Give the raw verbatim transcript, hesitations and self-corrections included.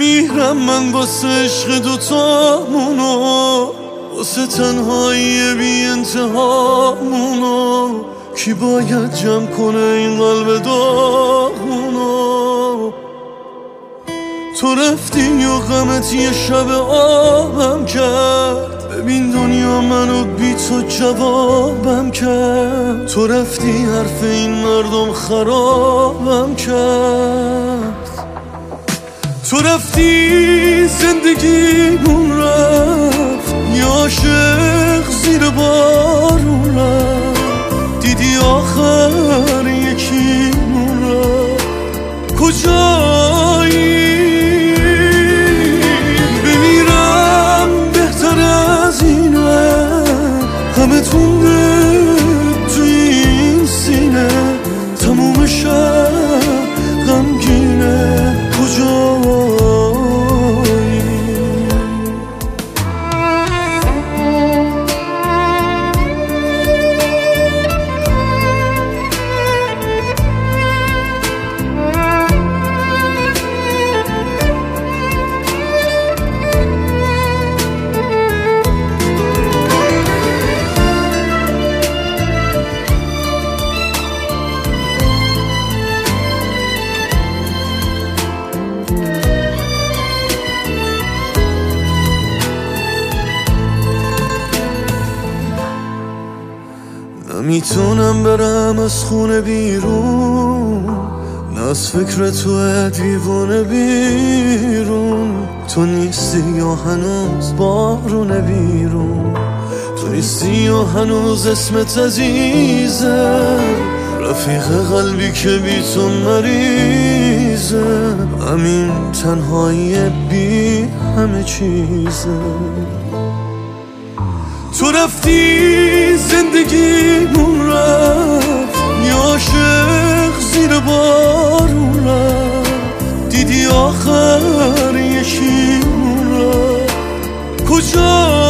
بمیرم من واسه عشق دوتامونو، واسه تنهایی بی انتهامونو. کی باید جمع کنه این قلب داغونو؟ تو رفتی و غمت یه شب آبم کرد، ببین دنیا منو بی تو جوابم کرد. تو رفتی حرف این مردم خرابم کرد. تو رفتی زندگیمون رفت، یه عاشق زیر بارون رفت. دیدی آخر یکیمون رفت، کجایی؟ بمیرم بهتر از اینه، همه تونه توی این سینه. تموم شب غمگینه، کجایی؟ نمیتونم برم از خونه بیرون، نه از فکر تو دیوونه بیرون. تو نیستی یا هنوز بارونه بیرون، تو نیستی یا هنوز اسمت عزیزه. رفیق قلبی که بی تو مریضه، همین تنهایی بی همه چیزه. تو رفتی زندگیمون رفت، یه عاشق زیر بارون رفت. دیدی آخر یکیمون رفت، کجا؟